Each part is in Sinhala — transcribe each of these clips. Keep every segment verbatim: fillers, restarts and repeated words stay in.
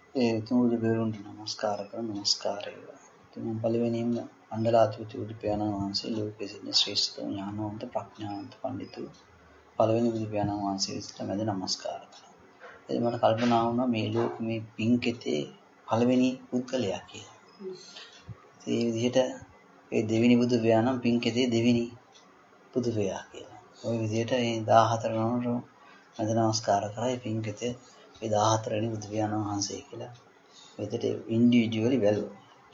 ඒ තුමුදු බේරුන්ට නමස්කාර කරන නමස්කාරය. තුන් පළවෙනිම මණ්ඩලාධිපති බුදු පියාණන් වහන්සේ ලෝකයේ සිටින ශ්‍රේෂ්ඨ ඥානවන්ත ප්‍රඥාවන්ත පඬිතු පළවෙනි බුදු පියාණන් වහන්සේ විසිට මැද නමස්කාර කරනවා. එතකොට මට කල්පනා වුණා මේ ලෝක මේ පින්කෙතේ පළවෙනි පුද්ගලයා කියලා. ඒ විදිහට ඒ දෙවෙනි බුදු පියාණන් පින්කෙතේ දෙවෙනි බුදු පියා කියලා. ওই විදිහට මේ දාහතර නමට මැද නමස්කාර කරා. ඒ පින්කෙතේ ඒ දාහතර වෙනි බුදු පියාණන් වහන්සේ කියලා. මෙතට ඉන්ඩිවිජුවලි බැලුවා.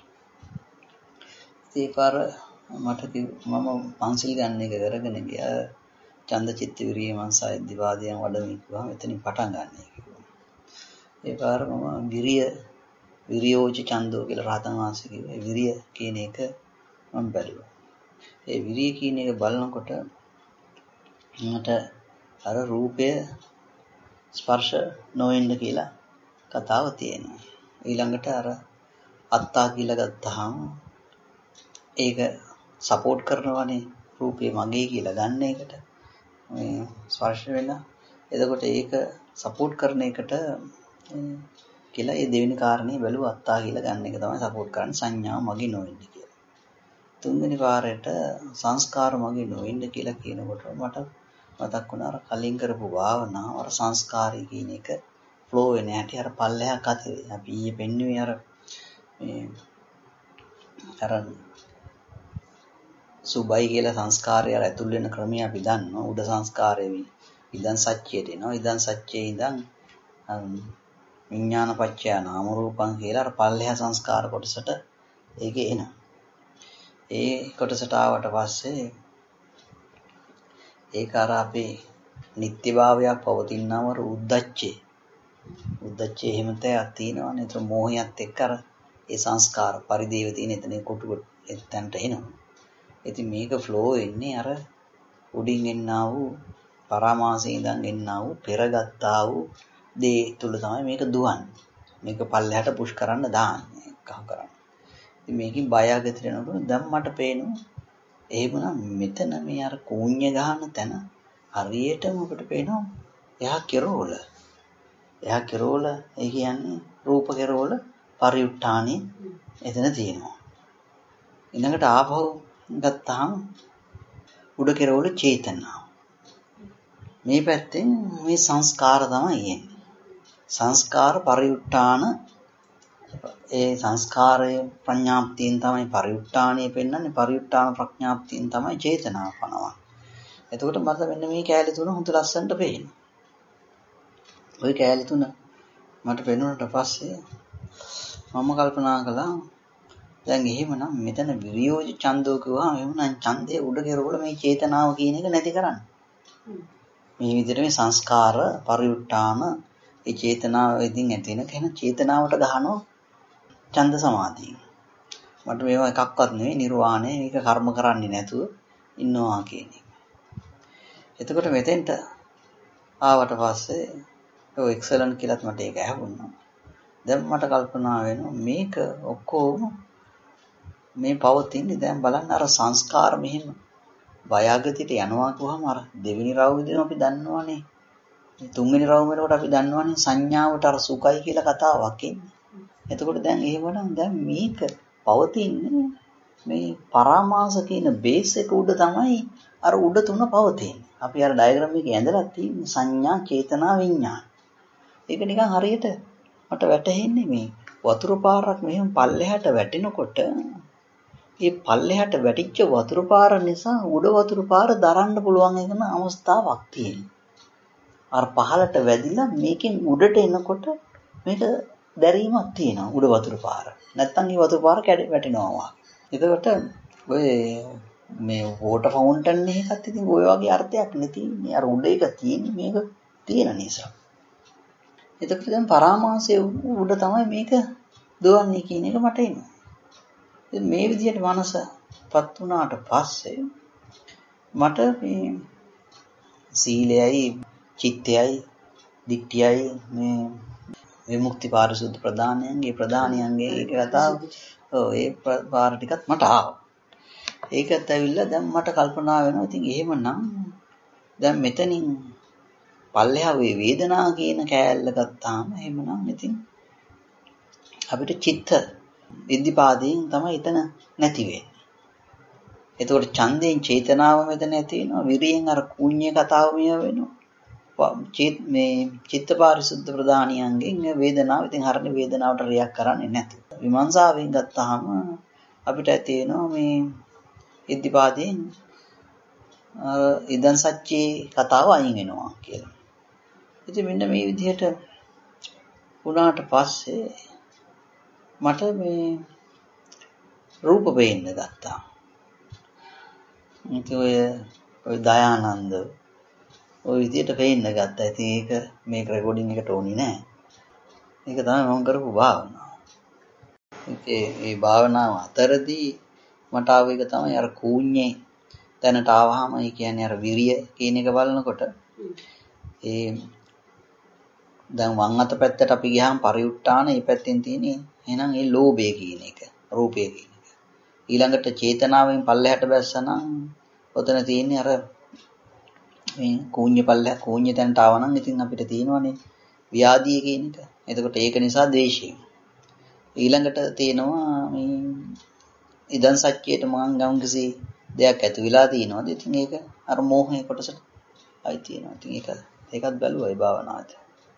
ඒ පාර මට මම පන්සිල් ගන්න එක කරගෙන ගියා. ඡන්ද චිත්ත විරිය මනසයි දිවාදයන් වඩමින් කිව්වා එතනින් පටන් ගන්න කිව්වා. ඒ පාර මම විරිය විරියෝච ඡන්දෝ කියලා රහතන් වහන්සේ කිව්වා. විරිය කියන එක මම බැලුවා. ඒ විරිය කියන එක බලනකොට මට අර රූපය ස්පර්ශ නොවෙන්න කියලා කතාව තියෙනවා. ඊළඟට අර අත්තා කියලා ගත්තාම ඒක සපෝට් කරනවනේ රූපේ මගේ කියලා ගන්න එකට මේ ස්පර්ශ වෙන. එතකොට ඒක සපෝට් කරන එකට කියලා ඒ දෙවෙනි කාරණේ බැලුවා අත්තා කියලා ගන්න එක තමයි සපෝට් කරන්නේ සංඥා මගේ නොවෙන්න කියලා. තුන්වෙනි පාරට සංස්කාර මගේ නොවෙන්න කියලා කියනකොට මට මතක් වුණා අර කලින් කරපු භාවනාව අර සංස්කාරය කියන එක ෆ්ලෝ වෙන හැටි අර පල්ලෙහා කතරේ අපි ඊයේ පෙන්නුවේ අර මේ අර සුබයි කියලා සංස්කාරය අර ඇතුල් වෙන ක්‍රමය අපි දන්නවා. උඩ සංස්කාරයේ ඉදන් සත්‍යයට එනවා. ඉදන් සත්‍යයේ ඉඳන් විඥාන පත්‍ය නාම රූපං කියලා අර පල්ලෙහා සංස්කාර කොටසට ඒකේ එනවා. ඒ කොටසට ආවට පස්සේ ඒක අර අපේ නිත්‍යභාවයක් පවතිනවර උද්දච්චේ උද්දච්චේ එහෙම තැයක් තියෙනවනේ. ඒතර මෝහයත් එක්ක අර ඒ සංස්කාර පරිදේව තියෙන එතන කොටු එතනට එනවා. ඉතින් මේක ෆ්ලෝ වෙන්නේ අර උඩින් එන්නා වූ පරාමාසයෙන් ඉඳන් එන්නා වූ පෙරගත්තා වූ දේ තුල තමයි මේක දුවන්නේ. මේක පල්ලෙහාට පුෂ් කරන්න දාන්නේ කහ කරන්නේ. ඉතින් මේකෙන් බය ආගතට යනකොට දැන් මට පේනවා එහෙමනම් මෙතන මේ අර කූඤ්ඤ ගහන තැන හරියටම අපිට පේනවා එහා කෙරෝල. එහා කෙරෝල ඒ කියන්නේ රූප කෙරෝල පරිඋත්ථානෙ එතන තියෙනවා. ඊළඟට ආපහු ගත්තාම උඩ කෙරවල චේතනාව. මේ පැත්තෙන් මේ සංස්කාර තමයි එන්නේ. සංස්කාර පරිඋත්ථාන ඒ සංස්කාරයේ ප්‍රඥාප්තියෙන් තමයි පරිඋත්ථානය පෙන්වන්නේ. පරිඋත්ථාන ප්‍රඥාප්තියෙන් තමයි චේතනාව පනවන්නේ. එතකොට මට මෙන්න මේ කැලේ තුන හොඳ ලස්සනට පේනවා. ওই කැලේ තුන මට පෙනුනට පස්සේ මම කල්පනා කළා දැන් එහෙමනම් මෙතන විරියෝජ ඡන්දෝ කිව්වම එහෙමනම් ඡන්දයේ උඩ කෙරවල මේ චේතනාව කියන එක නැති කරන්න. මේ විදිහට මේ සංස්කාර පරිඋත්ථාන ඒ චේතනාව ඉදින් ඇති වෙන කෙන චේතනාවට ගහනවා ඡන්ද සමාධිය. මට මේවා එකක්වත් නෙවෙයි නිර්වාණය මේක කර්ම කරන්නේ නැතුව ඉන්නවා කියන එක. එතකොට මෙතෙන්ට ආවට පස්සේ ඔය එක්සලන්ට් කියලාත් මට ඒක ඇහුණා. දැන් මට කල්පනා වෙනවා මේක ඔක්කොම මේ පවතින්නේ දැන් බලන්න අර සංස්කාර මෙහෙම බයගතියට යනවා කියවම අර දෙවෙනි රවුමේදී අපි දන්නවනේ තුන්වෙනි රවුමේකට අපි දන්නවනේ සංඥාවට අර සුඛයි කියලා කතාවක් එන්නේ. එතකොට දැන් එහෙමනම් දැන් මේක පවතින්නේ මේ පරාමාස කියන බේස් එක උඩ තමයි අර උඩ තුන පවතින්නේ. අපි අර ඩයග්‍රෑම් එකේ ඇඳලා තියෙන සංඥා චේතනා විඥාන. ඒක නිකන් හරියට මට වැටහෙන්නේ මේ වතුර පාරක් මෙහෙම පල්ලෙහාට වැටෙනකොට ඒ පල්ලෙහාට වැටිච්ච වතුර පාර නිසා උඩ වතුර පාර දරන්න පුළුවන් එකන අවස්ථාවක් තියෙනවා. අර පහළට වැදිලා මේකෙන් උඩට එනකොට මේක දැරීමක් තියෙනවා උඩ වතුර පාර. නැත්තම් මේ වතුර පාර කැඩ වැටෙනවා. එතකොට ඔය මේ වෝටර් ෆවුන්ටන් එකත් ඉතින් ඔය වගේ අර්ථයක් නෙතිනේ. අර උඩ එක තියෙන්නේ මේක තියෙන නිසා. එතකොට දැන් පරාමාසයේ උඩ තමයි මේක දුවන්නේ කියන එක මට එනවා. මේ විදිහට මනසපත් වුණාට පස්සේ මට මේ සීලයයි චිත්තයයි දික්තියයි මේ විමුක්ති පාරිශුද්ධ ප්‍රදානයන්ගේ ප්‍රදානයන්ගේ ඒක කතාව ඔව් ඒ පාර ටිකත් මට ආවා. ඒකත් ඇවිල්ලා දැන් මට කල්පනා වෙනවා ඉතින් එහෙමනම් දැන් මෙතනින් පල්ලෙහා වේ වේදනා කියන කෑල්ල ගත්තාම එහෙමනම් ඉතින් අපිට චිත්ත ඉද්ධිපාදයෙන් තමයි එතන නැති වෙන්නේ. එතකොට ඡන්දයෙන් චේතනාව මෙතන නැති වෙනවා. විරියෙන් අර කුඤ්ඤේ කතාව මෙය වෙනවා. මේ චිත්ත පාරිශුද්ධ ප්‍රදානියන්ගෙන් වේදනාව ඉතින් හරිනේ වේදනාවට රියැක්ට් කරන්නේ නැති. විමර්ශාවෙන් ගත්තාම අපිට ඇති වෙනවා මේ ඉද්ධිපාදයෙන් ඉදන් සච්චේ කතාව අයින් වෙනවා කියලා. ඉතින් මෙන්න මේ විදිහට වුණාට පස්සේ මට මේ රූප පේන්න ගත්තා. ඉතින් ඔය ඔය දයානන්ද ඔය විදිහට පේන්න ගත්තා. ඉතින් ඒක මේක රෙකෝඩින් එකට ඕනේ නෑ. ඒක තමයි මම කරපු භාවනාව. ඒ ඒ භාවනාව අතරදී මට ආව එක තමයි අර කූඤ්ඤේ තැනට ආවහම ඒ කියන්නේ අර විරිය කියන එක බලනකොට ඒ දැන් වම් අත පැත්තට අපි ගියාම පරිඋත් ทาน ඒ පැත්තෙන් තියෙන්නේ එහෙනම් ඒ ලෝභය කියන එක රූපය කියන එක ඊළඟට චේතනාවෙන් පල්ලෙහාට බැස්සනම් ඔතන තියෙන්නේ අර මේ කූඤ්ඤ පල්ලෙහා කූඤ්ඤ තැනට ආවනම් ඉතින් අපිට තියෙනවානේ ව්‍යාධිය කියන එක. එතකොට ඒක නිසා ද්වේෂය. ඊළඟට තියෙනවා මේ ඉදන් සච්චේට මං ගම් කිසි දෙයක් ඇති වෙලා තියෙනවාද? ඉතින් ඒක අර මෝහයේ කොටසට ආයි තියෙනවා. ඉතින් ඒක ඒකත් බැලුවා ඒ භාවනාවට.